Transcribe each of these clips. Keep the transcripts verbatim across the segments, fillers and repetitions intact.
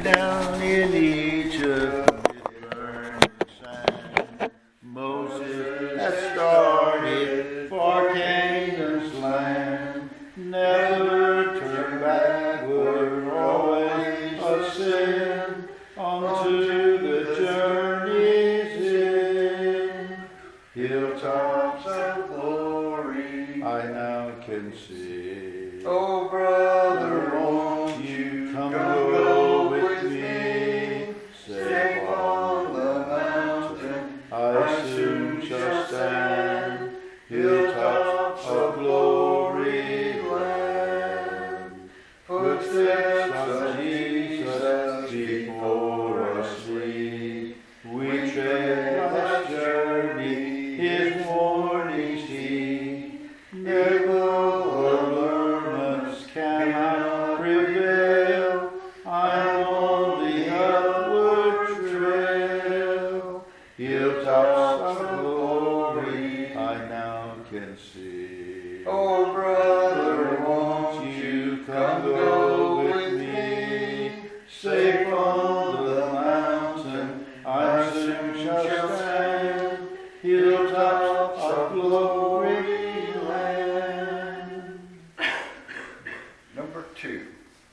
down in Egypt with burning sand. Moses had started for Canaan's land. Never turn backward, always ascend onto the journey's end. Hilltops of glory I now can see. Oh, brother, won't you come go with me? Safe on the mountain I soon shall stand. Hilltops of glory land. Footsteps of Jesus before us lead. We tread life's journey, His warning steed. Never allurements cannot prevail. I'm on the upward trail. Hilltops of glory I now can see. Oh, brother, won't you come go with me? Safe on the mountain I soon shall stand. Hilltops of glory land. Number two.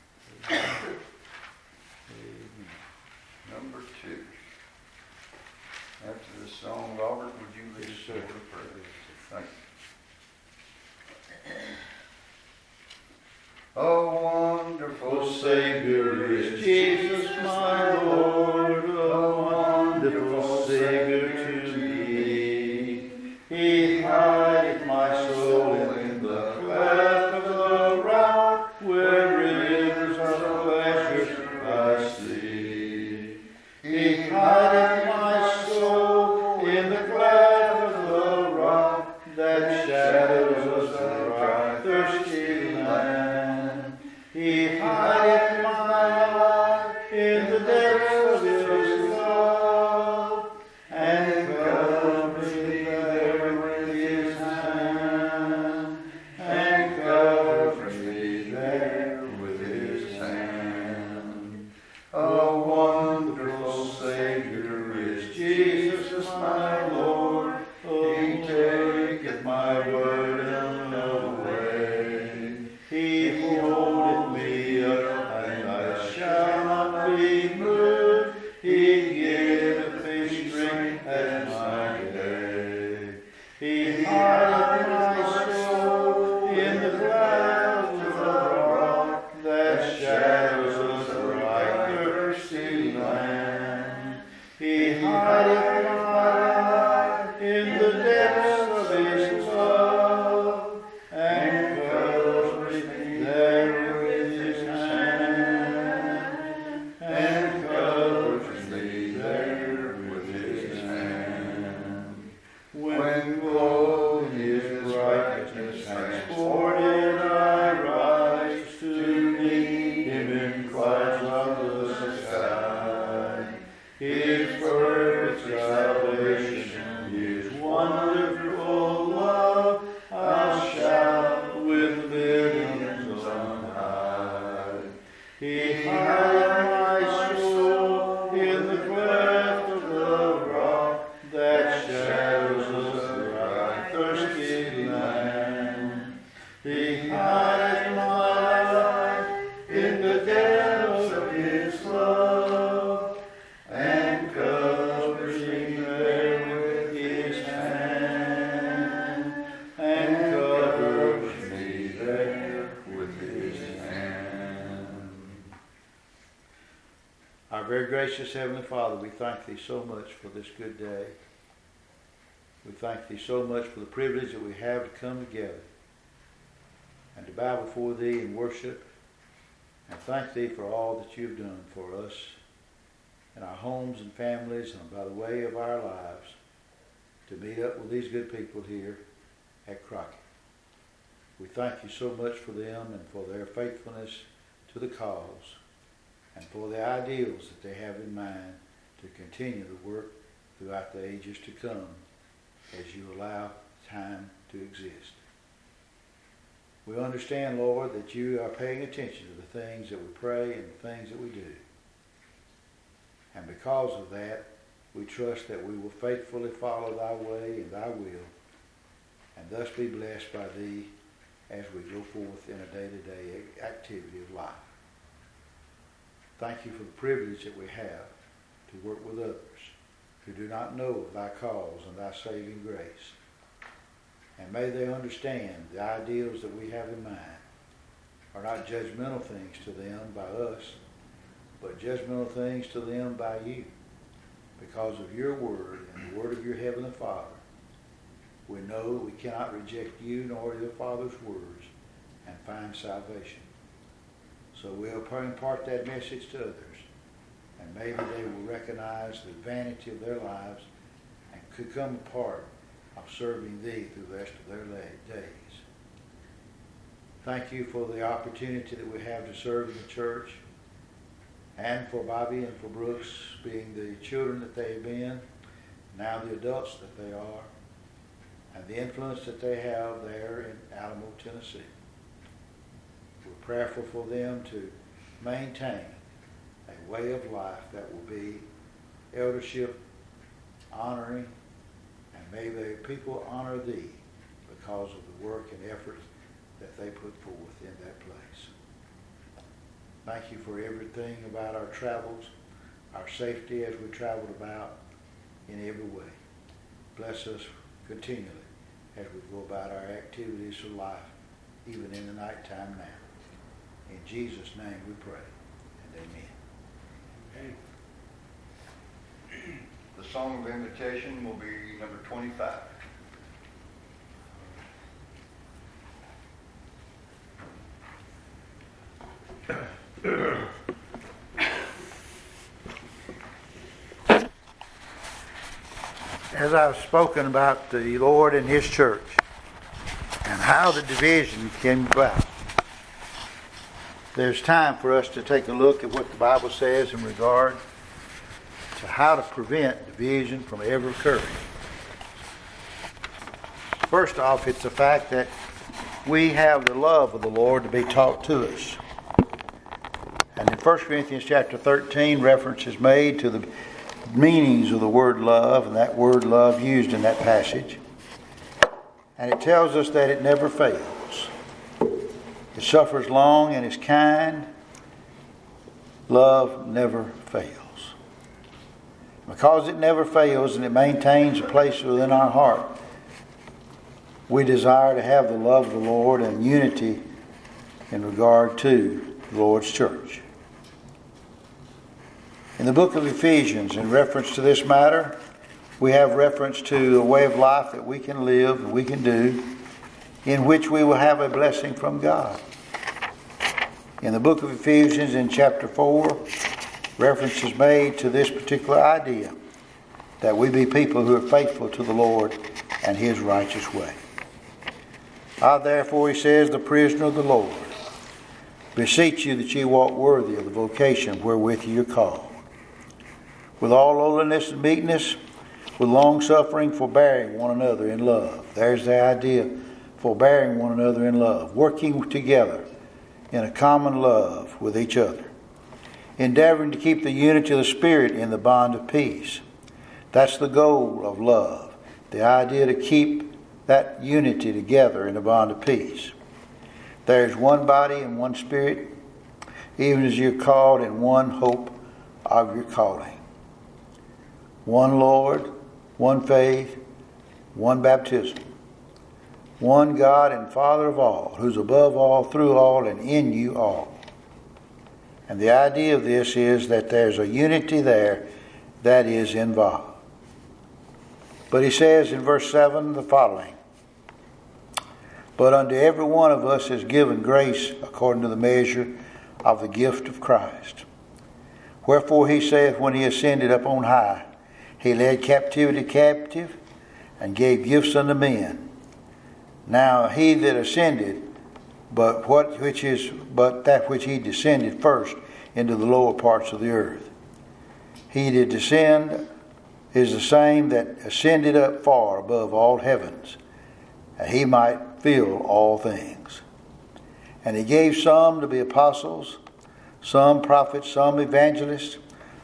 Number two. After the song, Robert, would you lead us in the prayer? Thank you. Oh, wonderful Savior is Jesus, my Lord, a wonderful Savior to me. He hideth my soul in the cleft of the rock, where rivers of pleasure I see. He hideth my soul in the cleft of the rock, that shadows us the dry, thirsty land. He hideth my life in the depths of His love, and covers me there with His hand, and covers me there with His hand. A wonderful Savior is Jesus, my Lord. He taketh my burden away. He holdeth me up, and I shall not be moved. He giveth me strength as my day. He hideth my soul in the clouds of the rock, that shadows of the dry, thirsty land. He hideth my life in the depths of His love, and covers me there with His hand, and covers me there with His hand. When clothed in His brightness, transported I rise to meet Him in clouds of the sky. His perfect salvation, His wonderful love, I'll shout with millions on high. He hideth my soul in the cleft of the rock, that shadows us the dry, thirsty land. He hideth my life in the depths of His love, and covers me there with His hand, and covers me there with His hand. Our very gracious Heavenly Father, we thank Thee so much for this good day. We thank Thee so much for the privilege that we have to come together and to bow before Thee in worship, and thank Thee for all that You've done for us in our homes and families and by the way of our lives, to meet up with these good people here at Crockett. We thank You so much for them and for their faithfulness to the cause, and for the ideals that they have in mind to continue to work throughout the ages to come as You allow time to exist. We understand, Lord, that You are paying attention to the things that we pray and the things that we do. And because of that, we trust that we will faithfully follow thy way and thy will, and thus be blessed by thee as we go forth in a day-to-day activity of life. Thank you for the privilege that we have to work with others who do not know of thy cause and thy saving grace. And may they understand the ideals that we have in mind are not judgmental things to them by us, but judgmental things to them by you. Because of your word and the word of your heavenly Father, we know that we cannot reject you nor your Father's words and find salvation. So we'll impart that message to others, and maybe they will recognize the vanity of their lives and could come a part of serving thee through the rest of their days. Thank you for the opportunity that we have to serve in the church, and for Bobby and for Brooks being the children that they've been, now the adults that they are, and the influence that they have there in Alamo, Tennessee. We're prayerful for them to maintain a way of life that will be eldership honoring, and may the people honor thee because of the work and efforts that they put forth in that place. Thank you for everything about our travels, our safety as we traveled about in every way. Bless us continually as we go about our activities of life, even in the nighttime now. In Jesus' name we pray, and amen. Okay. The song of invitation will be number twenty-five. As I've spoken about the Lord and His church and how the division came about, there's time for us to take a look at what the Bible says in regard to how to prevent division from ever occurring. First off, it's the fact that we have the love of the Lord to be taught to us. And in First Corinthians chapter thirteen, reference is made to the meanings of the word love, and that word love used in that passage. And it tells us that it never fails. It suffers long and is kind. Love never fails. Because it never fails and it maintains a place within our heart, we desire to have the love of the Lord and unity in regard to the Lord's church. In the book of Ephesians, in reference to this matter, we have reference to a way of life that we can live and we can do, in which we will have a blessing from God. In the book of Ephesians, in chapter four, reference is made to this particular idea, that we be people who are faithful to the Lord and His righteous way. I therefore, he says, the prisoner of the Lord, beseech you that ye walk worthy of the vocation wherewith ye are called, with all lowliness and meekness, with long suffering, forbearing one another in love. There's the idea, forbearing one another in love, working together in a common love with each other, endeavoring to keep the unity of the Spirit in the bond of peace. That's the goal of love, the idea to keep that unity together in a bond of peace. There's one body and one Spirit, even as you're called in one hope of your calling. One Lord, one faith, one baptism, one God and Father of all, who's above all, through all, and in you all. And the idea of this is that there's a unity there that is involved. But he says in verse seven the following, but unto every one of us is given grace according to the measure of the gift of Christ. Wherefore he saith, when he ascended up on high, he led captivity captive and gave gifts unto men. Now he that ascended, but what which is but that which he descended first into the lower parts of the earth. He that descend is the same that ascended up far above all heavens, that he might fill all things. And he gave some to be apostles, some prophets, some evangelists,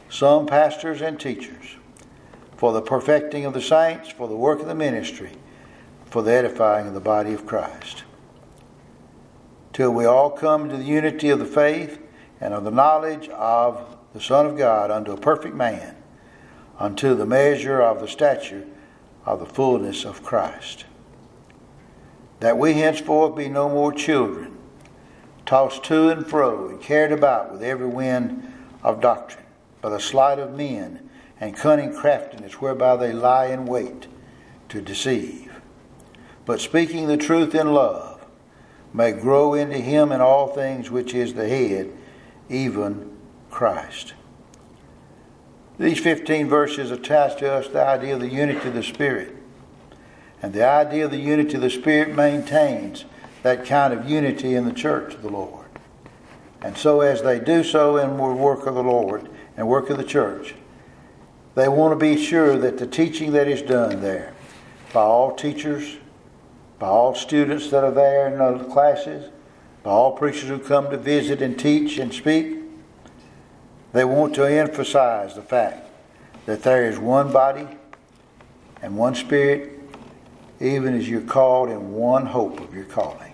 some pastors and teachers, for the perfecting of the saints, for the work of the ministry, for the edifying of the body of Christ, till we all come to the unity of the faith and of the knowledge of the Son of God, unto a perfect man, unto the measure of the stature of the fullness of Christ. That we henceforth be no more children, tossed to and fro, and carried about with every wind of doctrine, by the sleight of men, and cunning craftiness, whereby they lie in wait to deceive. But speaking the truth in love, may grow into him in all things which is the head, even Christ. These fifteen verses attach to us the idea of the unity of the Spirit. And the idea of the unity of the Spirit maintains that kind of unity in the church of the Lord. And so as they do so in the work of the Lord and work of the church, they want to be sure that the teaching that is done there by all teachers, by all students that are there in the classes, by all preachers who come to visit and teach and speak, they want to emphasize the fact that there is one body and one Spirit, even as you're called in one hope of your calling.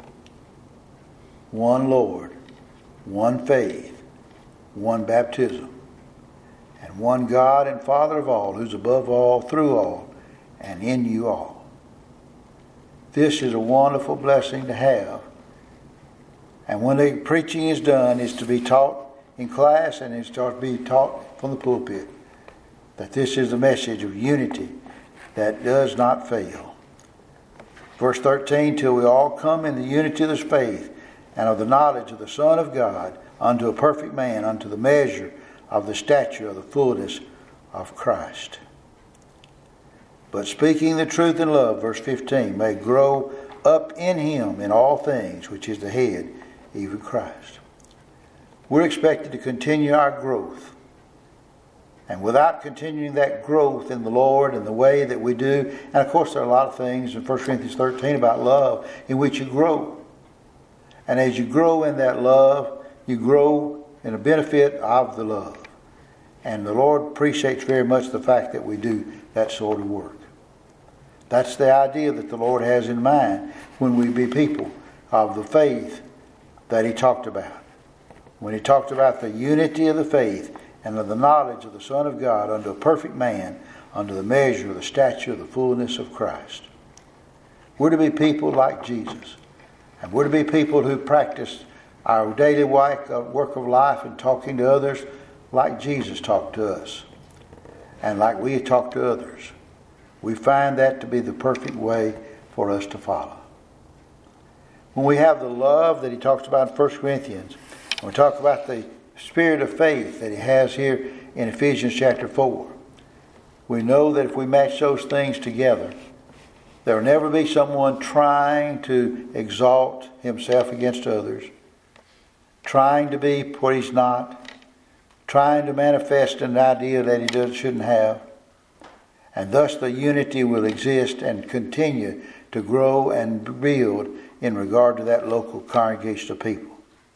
One Lord, one faith, one baptism, and one God and Father of all, who's above all, through all, and in you all. This is a wonderful blessing to have. And when the preaching is done, it's to be taught in class and it's to be taught from the pulpit. That this is the message of unity that does not fail. Verse thirteen, till we all come in the unity of the faith and of the knowledge of the Son of God, unto a perfect man, unto the measure of the stature of the fullness of Christ. But speaking the truth in love, verse fifteen, may grow up in him in all things, which is the head, even Christ. We're expected to continue our growth. And without continuing that growth in the Lord and the way that we do, and of course there are a lot of things in First Corinthians thirteen about love in which you grow. And as you grow in that love, you grow in the benefit of the love. And the Lord appreciates very much the fact that we do that sort of work. That's the idea that the Lord has in mind when we be people of the faith that He talked about. When He talked about the unity of the faith and of the knowledge of the Son of God unto a perfect man, unto the measure of the stature of the fullness of Christ. We're to be people like Jesus. And we're to be people who practice our daily work of life and talking to others like Jesus talked to us. And like we talk to others. We find that to be the perfect way for us to follow. When we have the love that he talks about in First Corinthians, when we talk about the spirit of faith that he has here in Ephesians chapter four, we know that if we match those things together, there will never be someone trying to exalt himself against others, trying to be what he's not, trying to manifest an idea that he does, shouldn't have. And thus the unity will exist and continue to grow and build in regard to that local congregation of people.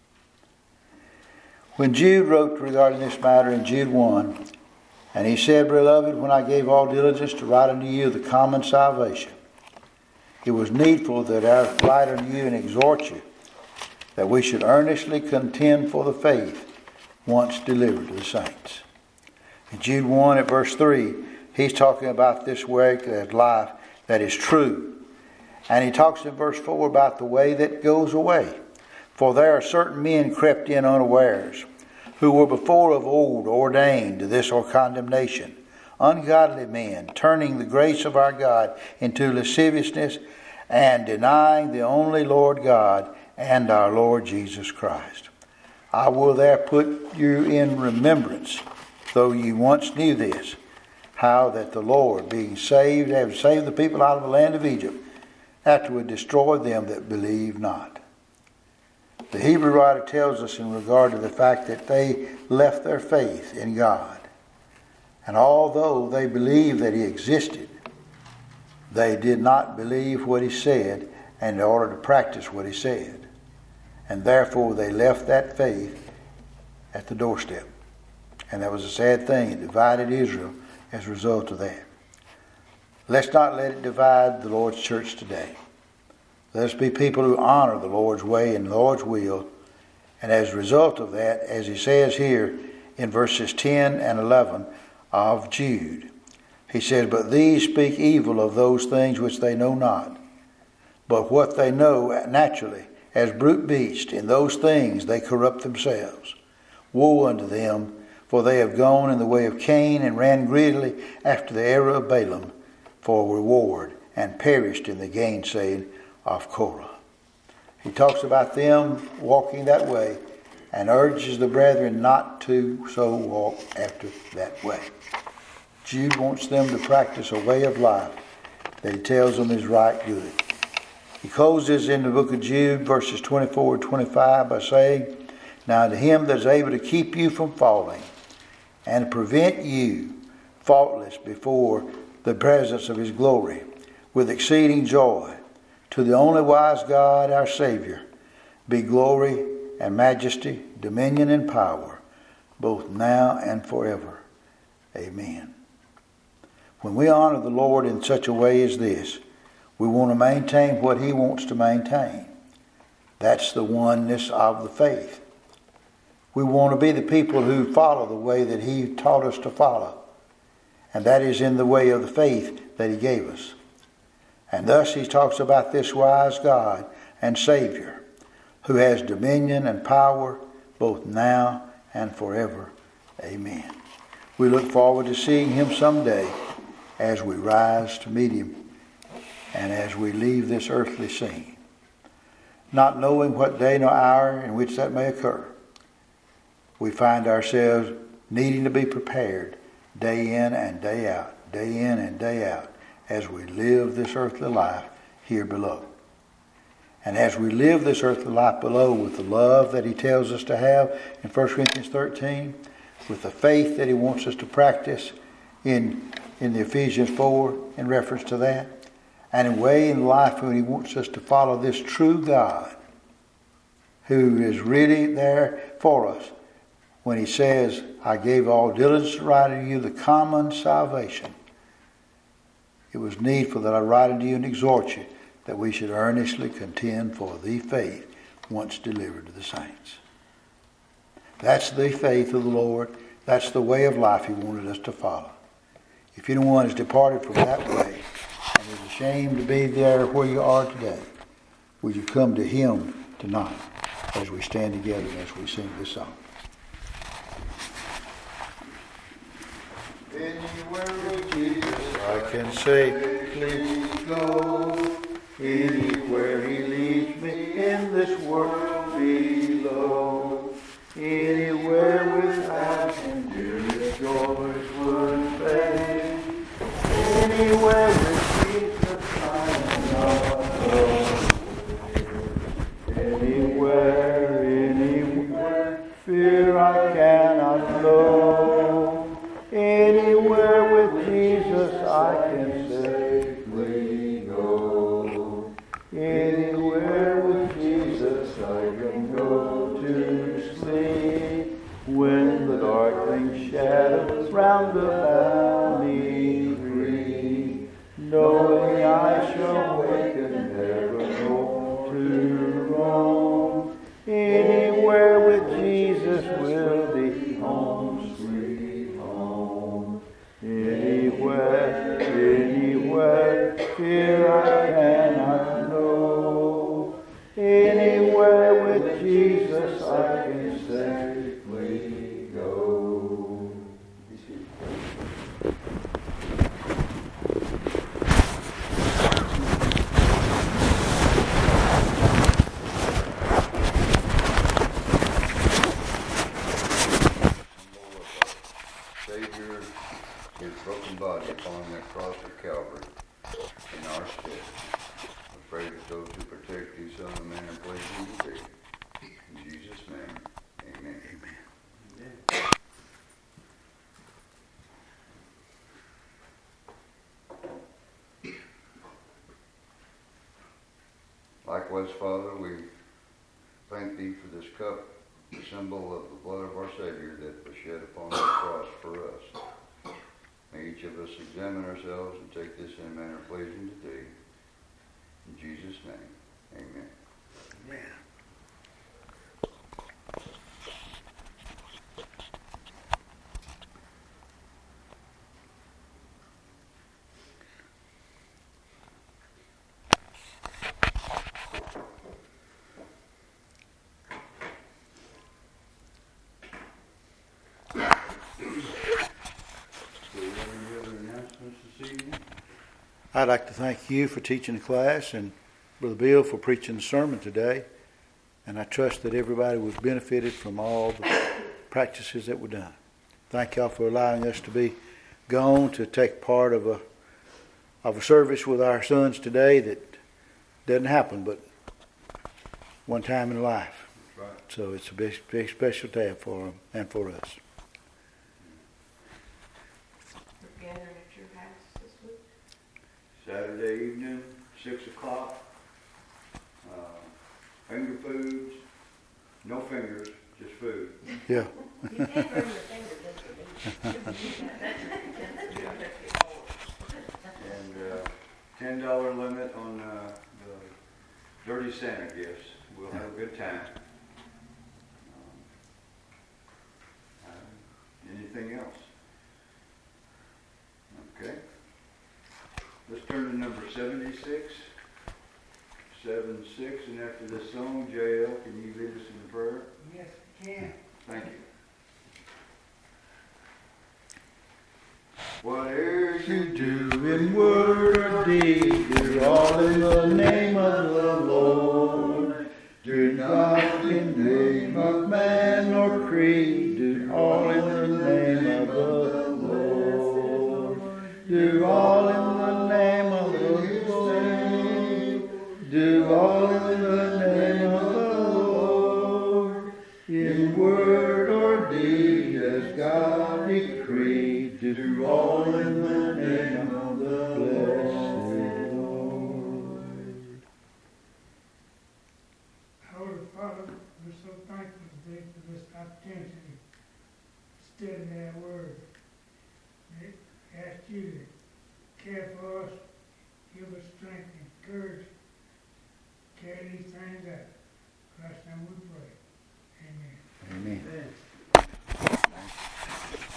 When Jude wrote regarding this matter in Jude one, and he said, Beloved, when I gave all diligence to write unto you the common salvation, it was needful that I write unto you and exhort you that we should earnestly contend for the faith once delivered to the saints. In Jude one at verse three, he's talking about this way of life that is true. And he talks in verse four about the way that goes away. For there are certain men crept in unawares, who were before of old ordained to this or condemnation, ungodly men, turning the grace of our God into lasciviousness, and denying the only Lord God and our Lord Jesus Christ. I will there put you in remembrance, though you once knew this, how that the Lord, being saved, having saved the people out of the land of Egypt, afterward destroyed them that believe not. The Hebrew writer tells us in regard to the fact that they left their faith in God. And although they believed that He existed, they did not believe what He said in order to practice what He said. And therefore they left that faith at the doorstep. And that was a sad thing. It divided Israel as a result of that. Let's not let it divide the Lord's church today. Let us be people who honor the Lord's way and the Lord's will. And as a result of that, as he says here in verses ten and eleven of Jude, he says, "But these speak evil of those things which they know not. But what they know naturally, as brute beasts, in those things they corrupt themselves. Woe unto them, for they have gone in the way of Cain, and ran greedily after the error of Balaam for reward, and perished in the gainsaying of Korah." He talks about them walking that way and urges the brethren not to so walk after that way. Jude wants them to practice a way of life that he tells them is right good. He closes in the book of Jude, verses twenty-four and twenty-five, by saying, "Now to him that is able to keep you from falling, and prevent you faultless before the presence of his glory, with exceeding joy, to the only wise God, our Savior, be glory and majesty, dominion and power, both now and forever. Amen." When we honor the Lord in such a way as this, we want to maintain what he wants to maintain. That's the oneness of the faith. We want to be the people who follow the way that he taught us to follow. And that is in the way of the faith that he gave us. And thus he talks about this wise God and Savior, who has dominion and power both now and forever. Amen. We look forward to seeing him someday as we rise to meet him and as we leave this earthly scene, not knowing what day nor hour in which that may occur. We find ourselves needing to be prepared day in and day out, day in and day out, as we live this earthly life here below. And as we live this earthly life below with the love that he tells us to have in First Corinthians thirteen, with the faith that he wants us to practice in, in the Ephesians four in reference to that, and in a way in life when he wants us to follow this true God who is really there for us when he says, "I gave all diligence to write unto you the common salvation. It was needful that I write unto you and exhort you that we should earnestly contend for the faith once delivered to the saints." That's the faith of the Lord. That's the way of life he wanted us to follow. If anyone has departed from that way and is ashamed to be there where you are today, will you come to him tonight as we stand together and as we sing this song? Anywhere with Jesus I can safely go. Anywhere he leads me in this world below. Anywhere without him dearest joys would fade. Anywhere with Jesus I am not alone. Anywhere, anywhere, fear I cannot know. Anywhere with Jesus I can safely go. Anywhere with Jesus I can go to sleep. When the darkening shadows round about me creep, knowing I shall wake and never go to roam. Anywhere with Jesus will be home, sweet home. Anywhere, anywhere, fear I cannot know. Anywhere with Jesus I can safely go. Savior, his broken body upon that cross of Calvary in our stead. I pray that those who protect thee, Son of Man, and place him to thee. In Jesus' name, amen. Amen. Likewise, Father, we thank thee for this cup, the symbol of the blood of our Savior that was shed upon the cross. for us. May each of us examine ourselves and take this in a manner pleasing to thee. In Jesus' name, amen. Amen. I'd like to thank you for teaching the class and Brother Bill for preaching the sermon today. And I trust that everybody was benefited from all the practices that were done. Thank y'all for allowing us to be gone to take part of a of a service with our sons today that doesn't happen but one time in life. Right. So it's a big, big special day for them and for us. Saturday evening, six o'clock. Uh, finger foods, no fingers, just food. Yeah. You can't bring your fingers And uh, ten dollar limit on uh, the Dirty Santa gifts. We'll have a good time. Um, uh, anything else? Okay. Let's turn to number seventy-six. seven six, and after this song, J L, can you lead us in prayer? Yes, I can. Thank you. Whatever You do in word or deed, do all in the name of the Lord. Do not in the name of man or creed, do all in the name of the Lord. Do all in the name of the Lord. Do all in the name of the Lord. In word or deed as God decreed, do all in the name of the blessed Lord. Holy Father, we're so thankful today for this opportunity to study that word. We ask you to care for us, give us strength and courage, carry these things out. Christ, and we pray.